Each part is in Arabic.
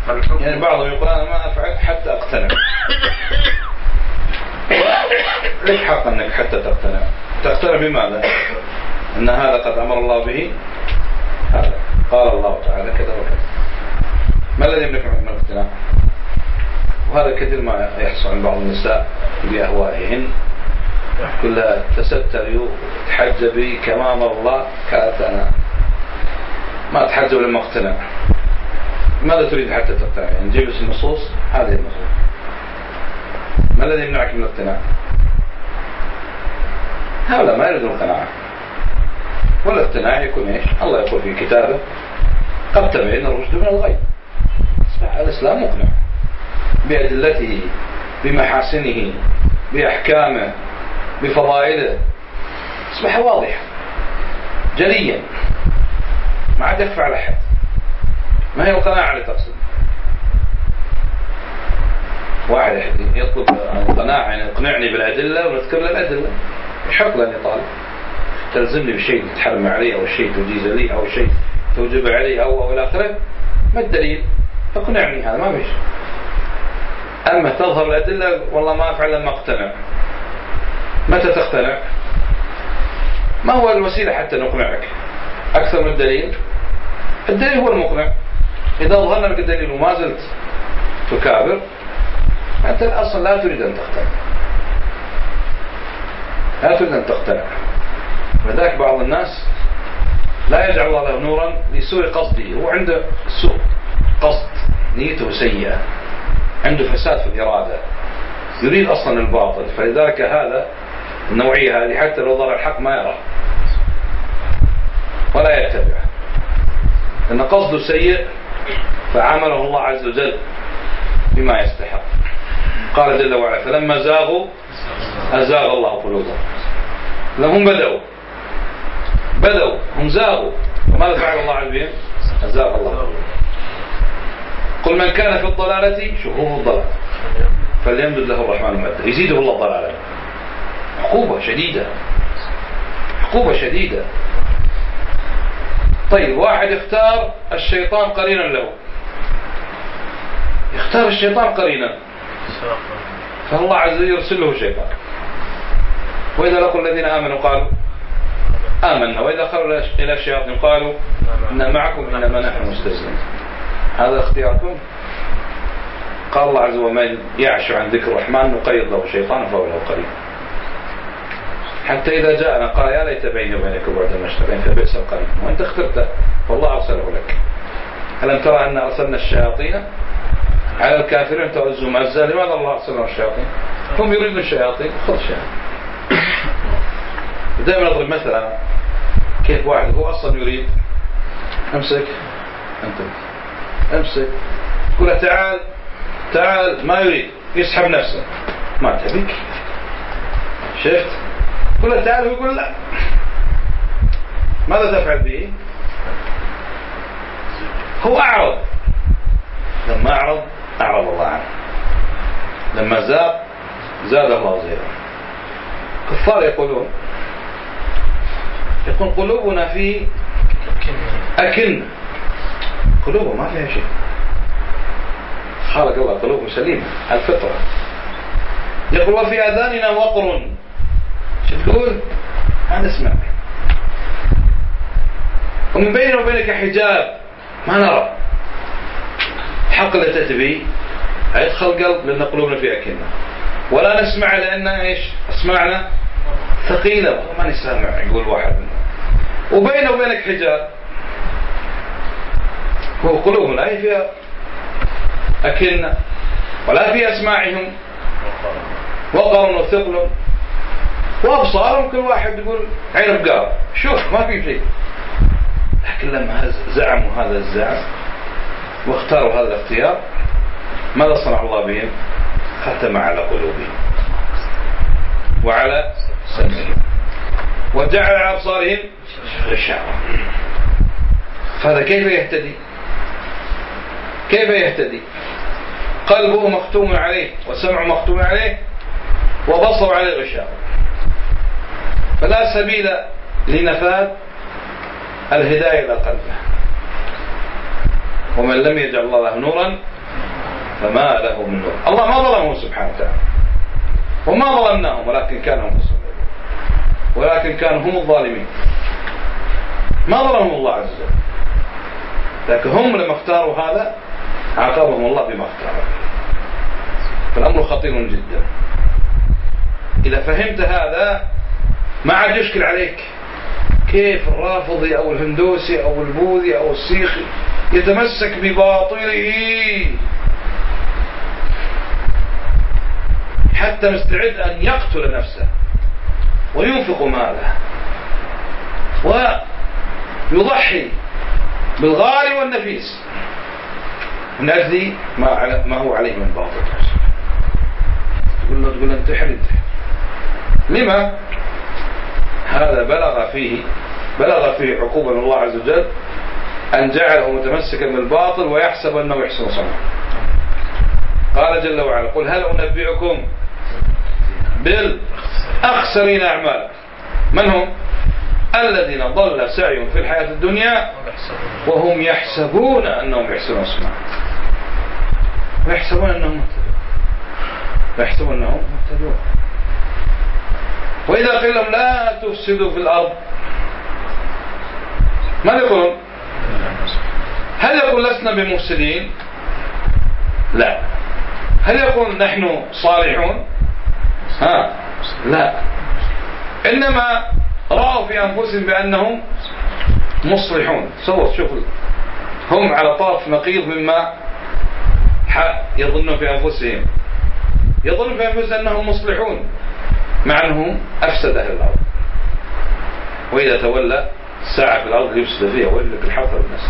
يعني بعضهم يقول أنا ما أفعل حتى أقتنع. ليش حق أنك حتى تقتنع؟ تقتنع بماذا؟ أن هذا قد أمر الله به، هذا قال الله تعالى كذا وكذا. ما الذي يملك من الاقتناع؟ وهذا كثير ما يحصل عند بعض النساء بأهوائهن، كلها تستري وتحجبي كما أمر الله، قالت أنا ما أتحجب لما أقتنع. ماذا تريد حتى تقتنع؟ يعني نجيب النصوص، هذه النصوص. ما الذي يمنعك من الاقتناع؟ هؤلاء ما يريدون القناعة، ولا الاقتناع يكون إيش؟ الله يقول في كتابه قد تبين الرشد من الغي. الإسلام مقنع بأدلته، بمحاسنه، بأحكامه، بفضائله، أصبح واضح جليا، ما عاد يخفى على أحد. ما هي القناعة اللي تقصد؟ واحد يطلب القناعة يعني اقنعني بالأدلة ونذكر له الأدلة، يحق لأني طالب، تلزمني بشيء تحرم علي أو شيء تجيز لي أو شيء توجب علي أو إلى آخره، ما الدليل؟ اقنعني، هذا ما فيش. أما تظهر الأدلة والله ما أفعل لما أقتنع. متى تقتنع؟ ما هو الوسيلة حتى نقنعك أكثر من الدليل؟ الدليل هو المقنع. إذا ظهرنا لك الدليل وما زلت تكابر، أنت أصلا لا تريد أن تقتنع، لا تريد أن تقتنع. ولذلك بعض الناس لا يجعل الله له نورا لسوء قصده، هو عنده سوء قصد، نيته سيئة، عنده فساد في الإرادة، يريد أصلا الباطل. فلذلك هذا النوعية هذه حتى لو ظهر الحق ما يرى ولا يتبع، لأن قصده سيء فعمله الله عز وجل بما يستحق. قال جل وعلا فلما زاغوا أزاغ الله قلوبهم. لهم بدوا هم زاغوا، وماذا فعل الله عز وجل؟ أزاغ الله قلوبهم. قل من كان في الضلالة، شوفوا الضلال، فليمدد له الرحمن مدا يزيده الله ضلالا. عقوبة شديدة، عقوبة شديدة. طيب واحد اختار الشيطان قرينا له، اختار الشيطان قرينا، فالله عز وجل يرسل له شيطان. وإذا لقوا الذين آمنوا قالوا آمنا، وإذا خرجوا إلى الشياطين قالوا إن معكم إنما نحن مستهزئون. هذا اختياركم. قال الله عز وجل ومن يعش عن ذكر الرحمن نقيض له شيطانا فهو له قرين. حتى إذا جاءنا قال يا ليت بيني وبينك بعد المشرقين فبئس القرين، وأنت اخترته والله أرسله لك. ألم ترى أن أرسلنا الشياطين على الكافرين تعزهم عزا؟ لماذا الله أرسلنا الشياطين؟ هم يريدون الشياطين، خذ شياطين. دائما نضرب مثلا كيف واحد هو أصلا يريد، امسك أنت امسك، تقول تعال تعال، ما يريد، يسحب نفسه، ما تبيك، شفت؟ قل تعال ويقول لا. ماذا تفعل به؟ هو أعرض، لما أعرض الله عنه، لما زاد الله زيرا. كفار يقول قلوبنا في أكن، قلوبه ما فيها شيء، خلق الله قلوب سليمة الفطرة. يقول وفي آذاننا وقر، شو تقول؟ ما نسمع، ومن بيننا وبينك حجاب ما نرى. حق اللي تتبي يدخل قلب، لأن قلوبنا في أكنة، ولا نسمع لأن إيش؟ أسمعنا ثقيلة ما نسمع. يقول واحد منهم وبينه وبينك حجاب، هو قلوبهم لا هي فيها أكنة ولا في أسماعهم وقر وثقل، وأبصارهم كل واحد يقول عين بقار، شوف ما في شيء. لكن لما زعموا هذا الزعم واختاروا هذا الاختيار، ماذا صنع الله بهم؟ ختم على قلوبهم وعلى سمعهم وجعل على أبصارهم غشاوة. فهذا كيف يهتدي؟ كيف يهتدي؟ قلبه مختوم عليه وسمعه مختوم عليه وبصره عليه غشاوة، فلا سبيل لنفاذ الهداية إلى قلبه. ومن لم يجعل الله له نورا فما له من نور. الله ما ظلمهم سبحانه وتعالى وما ظلمناهم، ولكن كانوا مصلين، ولكن كانوا هم الظالمين. ما ظلمهم الله عز وجل، لكن هم لما اختاروا هذا عاقبهم الله بما اختاروا. فالأمر خطير جدا. إذا فهمت هذا ما عاد يشكل عليك كيف الرافضي أو الهندوسي أو البوذي أو السيخي يتمسك بباطله حتى مستعد أن يقتل نفسه وينفق ماله ويضحي بالغالي والنفيس من أجل ما هو عليه من باطل. تقول انتحر. لما؟ هذا بلغ فيه عقوبة من الله عز وجل أن جعله متمسكا بالباطل ويحسب أنه يحسن صنعا. قال جل وعلا: قل هل أنبئكم بالأخسرين أعمالا. من هم؟ الذين ضل سعيهم في الحياة الدنيا وهم يحسبون أنهم يحسنون صنعا، ويحسبون أنهم مهتدون. وإذا قيل لهم لا تفسدوا في الأرض ماذا يقولون؟ هل يقول لسنا بمفسدين؟ لا. هل يقول نحن صالحون؟ لا. إنما رأوا في أنفسهم بأنهم مصلحون. شوف هم على طرف نقيض مما يظنون في أنفسهم. يظنون في أنفسهم أنهم مصلحون مع أنهم أفسد أهل الأرض. وإذا تولى ساعة في الأرض يفسد فيها ويهلك الحرث والنسل.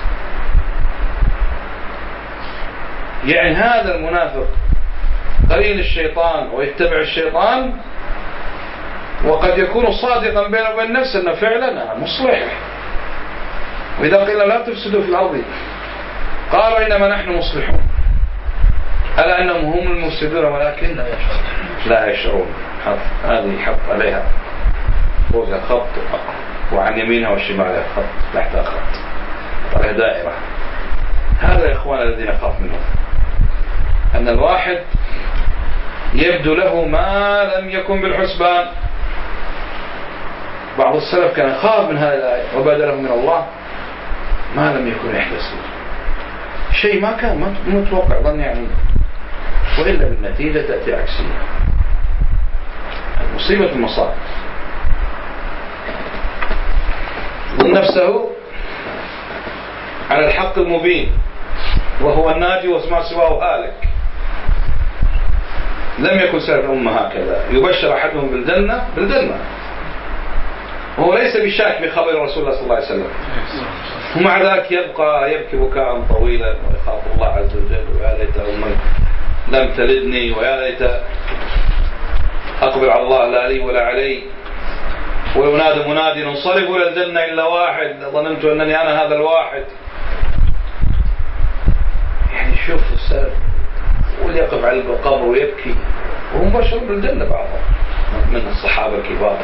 يعني هذا المنافق قرين الشيطان ويتبع الشيطان، وقد يكون صادقا بينه وبين نفسه أنه فعلا أنا مصلح. وإذا قيل لا تفسدوا في الأرض قالوا إنما نحن مصلحون، ألا أنهم هم المفسدون ولكن لا يشعرون. هذه حط عليها فوقها خط وعن يمينها وشمالها خط تحتها خط عليها دائرة. هذا يا إخوان الذين أخاف منهم، أن الواحد يبدو له ما لم يكن بالحسبان. بعض السلف كان يخاف من هذه الآية وبدا له من الله ما لم يكن يحتسب، شيء ما كان متوقع ظن يعني، وإلا بالنتيجة تأتي عكسية. مصيبة المصائب. ظن نفسه على الحق المبين وهو الناجي وما سواه هالك. لم يكن سلف الأمة هكذا، يبشر أحدهم بالجنة وهو ليس بشاك بخبر رسول الله صلى الله عليه وسلم، ومع ذلك يبكي بكاء طويلا ويخاف الله عز وجل: ويا ليت أمي لم تلدني، ويا ليت أقبل على الله لا لي ولا علي، وينادي منادي: انصرفوا إلى الجنة إلا واحد، ظننت أنني أنا هذا الواحد. يعني شوف السلف واللي يقف على القبر ويبكي وهم بشر بالجنة بعضهم من الصحابة الكبار.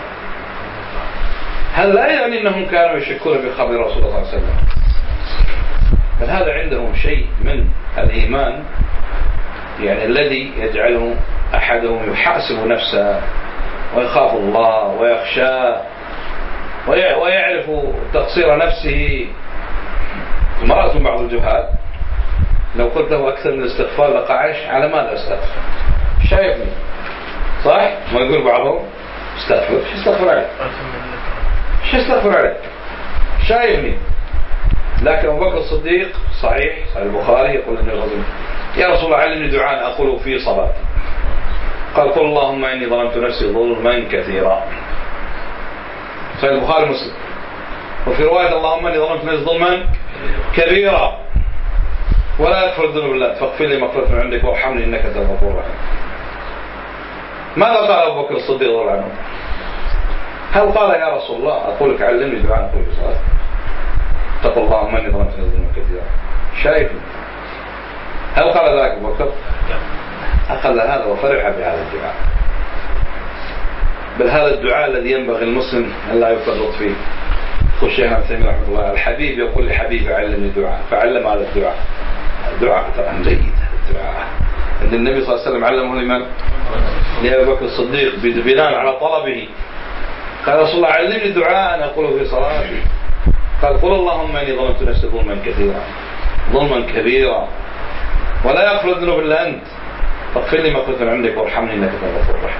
هل لا يعني أنهم كانوا يشكون بخبر رسول الله صلى الله عليه وسلم؟ بل هذا عندهم شيء من الإيمان يعني الذي يجعله أحدهم يحاسب نفسه ويخاف الله ويخشاه ويعرف تقصير نفسه. مرات بعض الجهال لو قلت له أكثر من الاستغفار لقعش: على ماذا أستغفر؟ شايفني صح؟ ما يقول بعضهم استغفر. شو استغفر عليك؟ شو استغفر عليك؟ شايفني. لكن أبو بكر الصديق صحيح البخاري يقول أن الرجل: يا رسول الله علمني دعاء أقوله في صلاتي. قال: قل اللهم إني ظلمت نفسي ظلما كثيرا. صحيح البخاري مسلم. وفي رواية: اللهم إني ظلمت نفسي ظلما كبيرا ولا يغفر الذنوب إلا أنت فاغفر لي مغفرة من عندك وارحمني إنك أنت الغفور الرحيم. ماذا قال أبو بكر الصديق رضي الله عنه؟ هل قال: يا رسول الله أقول لك علمني دعاء أقول في صلاتي؟ تقول اللهم إني ظلمت نفسي ظلما كثيرا. شايفني. هل قال ذلك أبو بكر؟ أخذ هذا وفرح بهذا الدعاء. بل هذا الدعاء الذي ينبغي المسلم أن لا يفرط فيه. والشيخ ابن تيمية رحمه الله: الحبيب يقول لحبيبي علمني دعاء، فعلم هذا الدعاء. الدعاء طبعا جيد، الدعاء اللي النبي صلى الله عليه وسلم علمه لمن؟ لأبي بكر الصديق بناء على طلبه. قال رسول الله علمني دعاء أقوله في صلاتي. قال قل اللهم إني ظلمت نفسي ظلما كثيرا ظلما كبيرا ولا يغفر الذنوب إلا أنت فاغفر لي مغفرة عندك وارحمني إنك أنت الغفور الرحيم.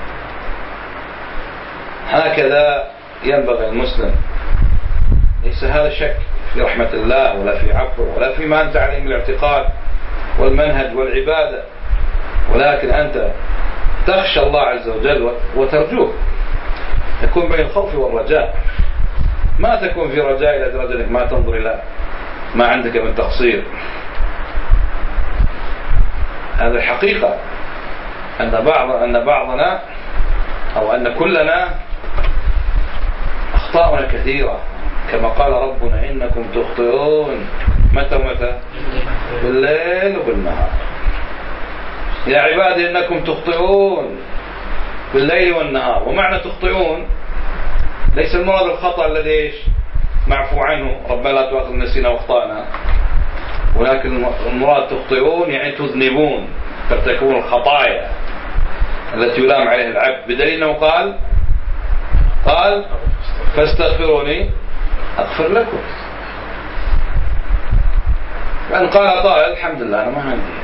هكذا ينبغي المسلم. ليس هذا شك في رحمة الله ولا في عفوه ولا فيما أنت عليه من الاعتقاد والمنهج والعبادة، ولكن أنت تخشى الله عز وجل وترجوه. تكون بين الخوف والرجاء، ما تكون في رجاء إلى درجة أنك ما تنظر إلى ما عندك من تقصير. هذا الحقيقة أن بعضنا أو أن كلنا أخطاؤنا كثيرة، كما قال ربنا إنكم تخطئون متى بالليل وبالنهار. يا عبادي إنكم تخطئون بالليل والنهار. ومعنى تخطئون ليس المراد الخطأ الذي معفو عنه ربنا لا تؤاخذنا نسينا واخطأنا، ولكن المراد تخطئون يعني تذنبون، ترتكبون الخطايا التي يلام عليها العبد، بدليل أنه قال فاستغفروني أغفر لكم. فإن قال قائل الحمد لله أنا ما عندي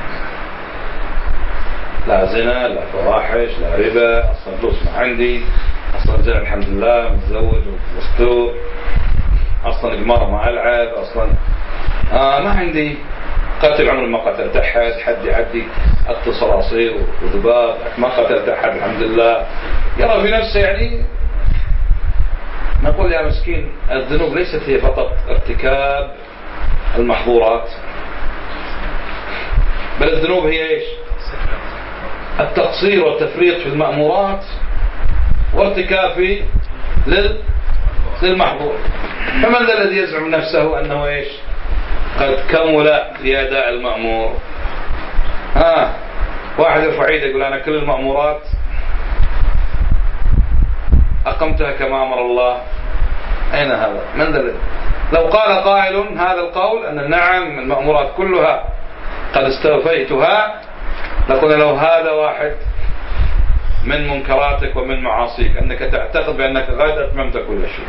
لا زنا لا فواحش لا ربا، أصلا فلوس ما عندي، أصلا زنا الحمد لله متزوج ومستور، أصلا قمار ما ألعب، أصلا ما عندي قتل عمر ما قتلت أحد، حد يعدي أقتل صراصير وذباب ما قتلت أحد الحمد لله، يرى في نفسه يعني. نقول يا مسكين الذنوب ليست هي فقط ارتكاب المحظورات، بل الذنوب هي إيش؟ التقصير والتفريط في المأمورات وارتكاب للمحظور. فمن ذا الذي يزعم نفسه أنه إيش؟ قد كمل لأداء المأمور؟ واحد يرفع يده يقول أنا كل المأمورات أقمتها كما أمر الله. أين هذا؟ من ذا؟ لو قال قائل هذا القول أن نعم المأمورات كلها قد استوفيتها، لقلنا لو هذا واحد من منكراتك ومن معاصيك أنك تعتقد بأنك غد أتممت كل شيء.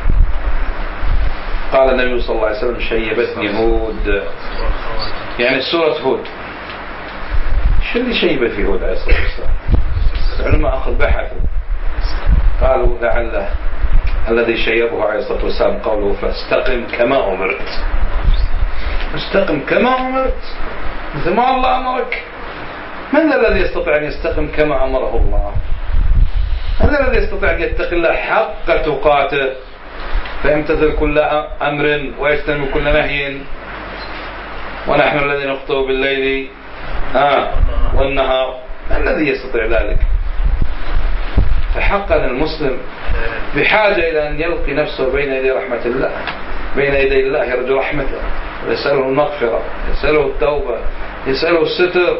قال النبي صلى الله عليه وسلم شيبتني هود، يعني سورة هود. شو اللي شيبت في هود عليه الصلاة والسلام؟ العلماء أخذ بحثوا قالوا لعله الذي شيبه عليه الصلاة والسلام قوله فاستقم كما أمرت. استقم كما أمرت مثل ما الله أمرك. من الذي يستطيع أن يستقم كما أمره الله؟ من الذي يستطيع أن يتقي الله حق تقاته فيمتثل كل أمر ويجتنب كل نهي؟ ونحن الذين نخطئ بالليل والنهار. من الذي يستطيع ذلك؟ فحقا المسلم بحاجة إلى أن يلقي نفسه بين يدي رحمة الله، بين يدي الله يرجو رحمته ويسأله المغفرة، يسأله التوبة، يسأله الستر.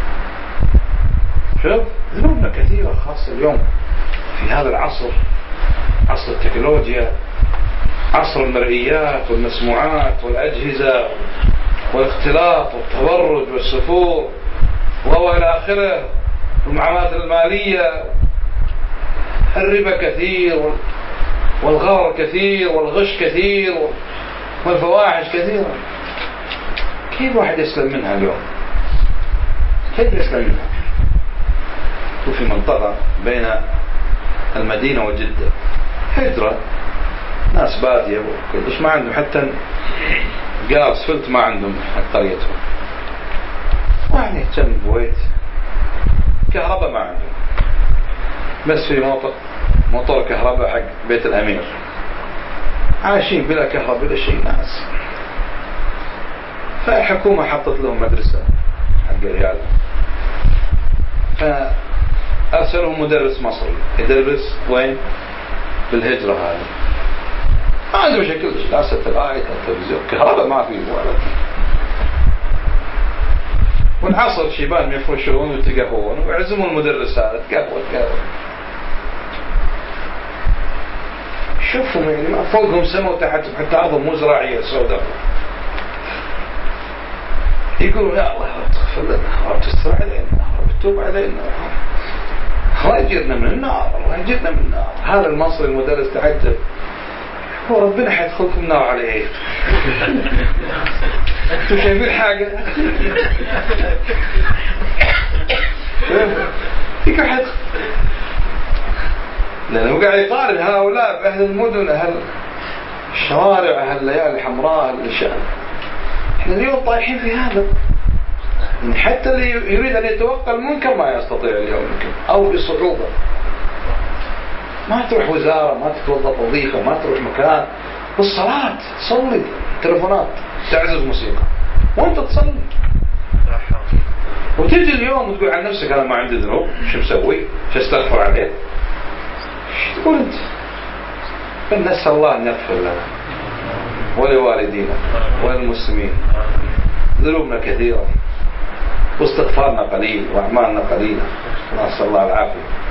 شوف ذنوبنا كثيرة، خاصة اليوم في هذا العصر، عصر التكنولوجيا، عصر المرئيات والمسموعات والأجهزة والاختلاط والتبرج والسفور وإلى آخره، والمعاملات المالية. الربا كثير والغرر كثير والغش كثير والفواحش كثيرة. كيف واحد يسلم منها اليوم؟ كيف يسلم منها؟ وفي منطقة بين المدينة وجدة هجرة، ناس بادية وكلش ما عندهم حتى قاب سفلت، ما عندهم حق قريتهم، واحد يهتم بويت كهرباء ما عندهم، بس في موتور كهرباء حق بيت الأمير، عايشين بلا كهرباء بلا شيء ناس. فالحكومة حطت لهم مدرسة حق العيال، فأرسلهم مدرس مصري يدرس وين؟ بالهجرة هذه. ما عنده شكل لا ستلايت لا تلفزيون، كهرباء ما فيه ولا. والعصر شيبان يفرشون ويتقهون ويعزمون المدرس هذا تقهوى. شوفوا يعني فوقهم سماء وتحتهم، حتى أرضهم مو زراعية سوداء. يقولون يا الله تغفر لنا وتستر علينا وتتوب علينا، الله يجرنا من النار، الله يجرنا من النار. هذا المصري المدرس تعجب، هو ربنا حيدخلكم النار عليه؟ انتوا شايفين حاجة؟ كيف حيدخل؟ لأنه قاعد يقارن هؤلاء بأهل المدن، أهل الشوارع، أهل الليالي الحمراء، أهل الشام. احنا اليوم طايحين في هذا، يعني حتى اللي يريد أن يتوقع المنكر ما يستطيع اليوم يمكن، أو بصعوبة. ما تروح وزارة، ما تتوظف وظيفة، ما تروح مكان، بالصلاة تصلي، تلفونات تعزز موسيقى وانت تصلي، وتجي اليوم وتقول عن نفسك أنا ما عندي ذنوب، شو مسوي؟ شو استغفر عليه؟ شو تقول انت؟ نسأل الله أن يغفر لنا ولوالدينا وللمسلمين. ذنوبنا كثيرة واستغفارنا قليل وأعمالنا قليلة، نسأل الله العافية.